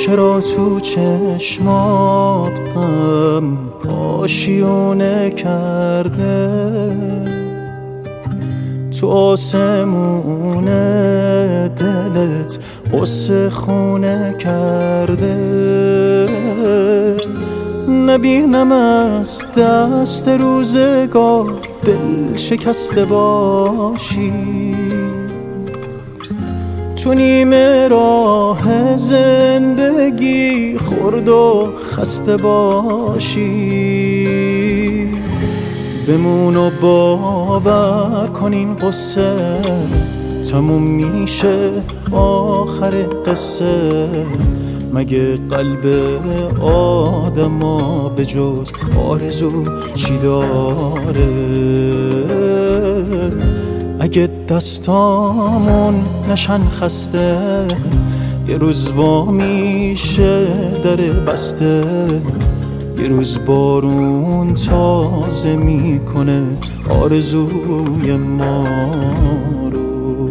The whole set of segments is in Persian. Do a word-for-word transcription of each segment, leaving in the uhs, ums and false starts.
چرا تو چشمات غم آشیونه کرده، تو آسمون دلت قصه خونه کرده. نبینم از دست روزگار دل شکسته باشی، تو نیمه راه زندگی خرد و خسته باشی. بمون و باور کن این قصه تموم میشه آخر قصه. مگه قلب آدما به جز آرزو چی داره؟ اگه دستامون نشن خسته، یه روز وا میشه در بسته. یه روز بارون تازه میکنه آرزوی ما رو.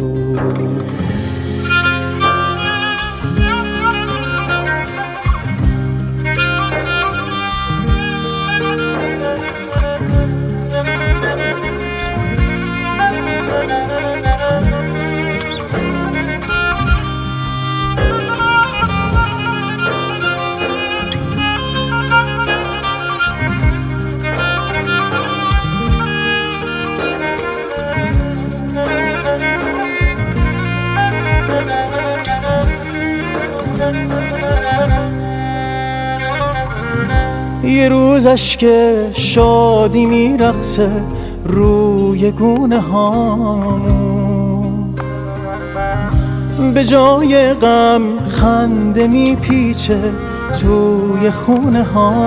یه روز اشک شادی میرقصه روی گونه هامون، به جای غم خنده میپیچه توی خونه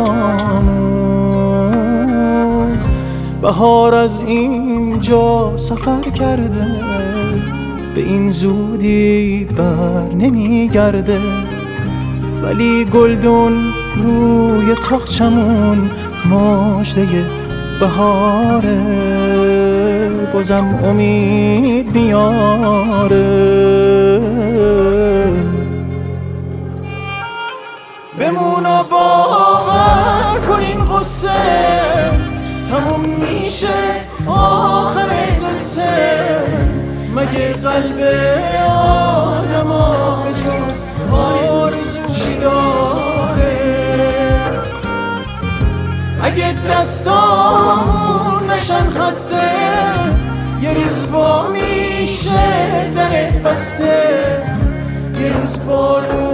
هامون. بهار از اینجا سفر کرده، به این زودی بر نمیگرده. ولی گلدون روی تاقچمون مژده بهاره، بازم امید میاره. بمون و باور کن این قصه تموم میشه آخر قصه. مگه قلب آدما به جز آرزو چی داره؟ اگه دستامون نشن خسته، یه روز با میشه درت بسته. یه روز بارون